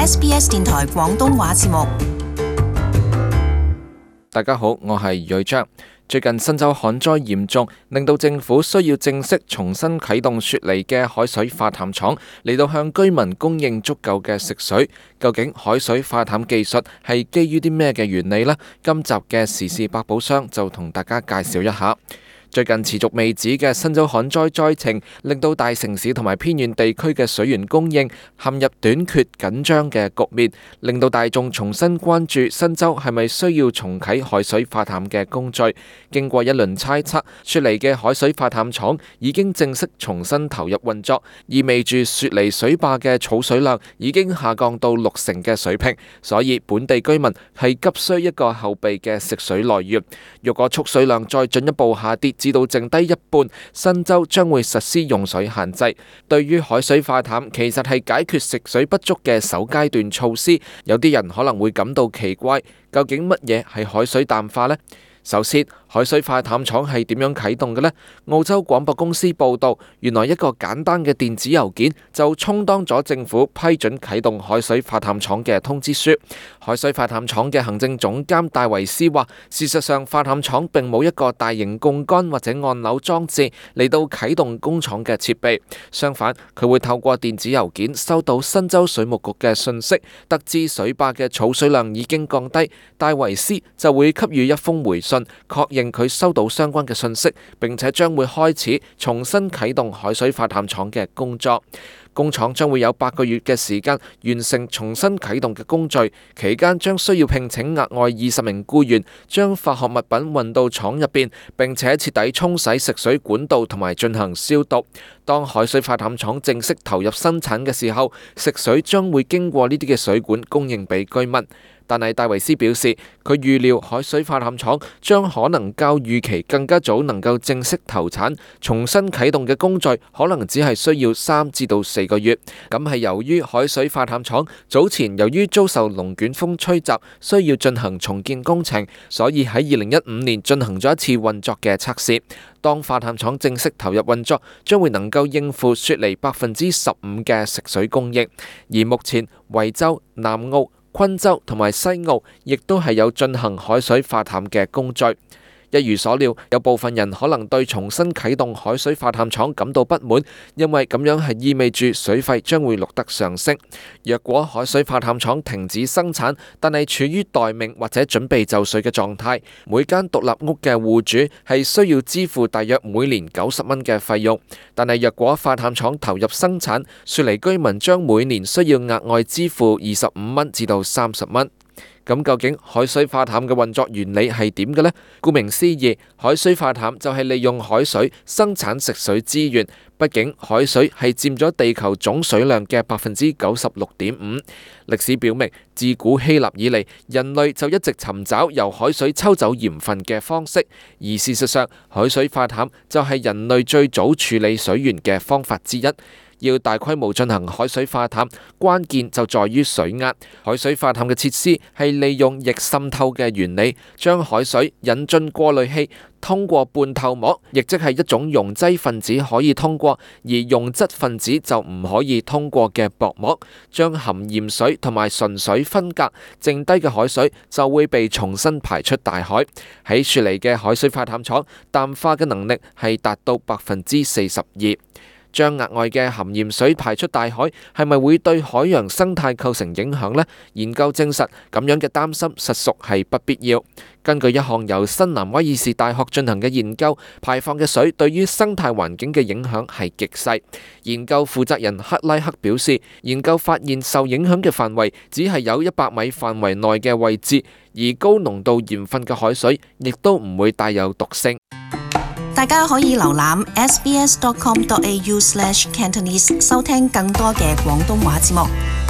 SBS 電台廣東話節目。 大家好，我係瑞章。最近新州旱災嚴重，令到政府需要正式重新啟動雪梨嘅海水化淡廠，嚟到向居民供應足夠嘅食水。究竟海水化淡技術係基於啲咩嘅原理呢？今集嘅時事百寶箱就同大家介紹一下。最近持續未止嘅新州旱災災情，令到大城市同埋偏遠地區嘅水源供應陷入短缺緊張嘅局面，令到大眾重新關注新州係咪需要重啟海水化淡嘅工序。經過一輪猜測，雪梨嘅海水化淡廠已經正式重新投入運作，意味住雪梨水壩嘅儲水量已經下降到60%嘅水平，所以本地居民係急需一個後備嘅食水來源。若果蓄水量再進一步下跌，至到剩低一半，新州將會實施用水限制。對於海水化淡，其實係解決食水不足嘅首階段措施。有啲人可能會感到奇怪，究竟乜嘢係海水淡化呢？首先，海水化淡廠係點樣啟動嘅呢？澳洲廣播公司報道，原來一個簡單嘅電子郵件就充當咗政府批准啟動海水化淡廠嘅通知書。海水化淡廠嘅行政總監戴維斯話，事實上化淡廠並冇一個大型槓桿或者按鈕裝置嚟到啟動工廠嘅設備，相反，佢會透過電子郵件收到新州水務局嘅信息，得知水壩嘅儲水量已經降低，戴維斯就會給予一封回信，確認佢收到相關嘅信息，並且將會開始重新啟動海水化淡廠嘅工作。工廠將會有8個月嘅時間完成重新啟動嘅工序，期間將需要聘請額外20名僱員，將化學物品運到廠入邊，並且徹底沖洗食水管道同埋進行消毒。當海水化淡廠正式投入生產嘅時候，食水將會經過呢啲嘅水管供應俾居民。但係戴維斯表示，佢預料海水化淡廠將可能較預期更加早能夠正式投產，重新啟動嘅工序可能只係需要3至到4個月。咁係由於海水化淡廠早前由於遭受龍捲風吹襲，需要進行重建工程，所以喺2015年進行咗一次運作嘅測試。當化淡廠正式投入運作，將會能夠應付雪梨15%嘅食水供應。而目前維州、南澳、昆州同埋西澳亦都係有進行海水化淡嘅工序。一如所料，有部分人可能對重新啟動海水化淡廠感到不滿，因為咁樣係意味住水費將會錄得上升。若果海水化淡廠停止生產，但係處於待命或者準備就緒嘅狀態，每間獨立屋嘅戶主係需要支付大約每年90蚊嘅費用。但係若果化淡廠投入生產，雪梨居民將每年需要額外支付25蚊至到30蚊。咁究竟海水化淡嘅運作原理係點嘅呢？顧名思義，海水化淡就係利用海水生產食水資源。畢竟海水係佔咗地球總水量嘅96.5%。歷史表明，自古希臘以嚟，人類就一直尋找由海水抽走鹽分嘅方式。而事實上，海水化淡就係人類最早處理水源嘅方法之一。要大規模進行海水化淡，關鍵就在於水壓。海水化淡嘅設施係利用逆滲透嘅原理，將海水引進過濾器，通過半透膜，亦即係一種溶劑分子可以通過，而溶質分子就唔可以通過嘅薄膜，將含鹽水同埋純水分隔，剩低嘅海水就會被重新排出大海。喺雪梨嘅海水化淡廠，淡化嘅能力係達到42%。將額外嘅含鹽水排出大海，係咪會對海洋生態構成影響呢？研究證實，咁樣嘅擔心實屬係不必要。根據一項由新南威爾士大學進行嘅研究，排放嘅水對於生態環境嘅影響係極細。研究負責人克拉克表示，研究發現受影響嘅範圍只係有100米範圍內嘅位置，而高濃度鹽分嘅海水亦都唔會帶有毒性。 大家可以瀏覽 sbs.com.au/Cantonese 收聽更多嘅廣東話節目。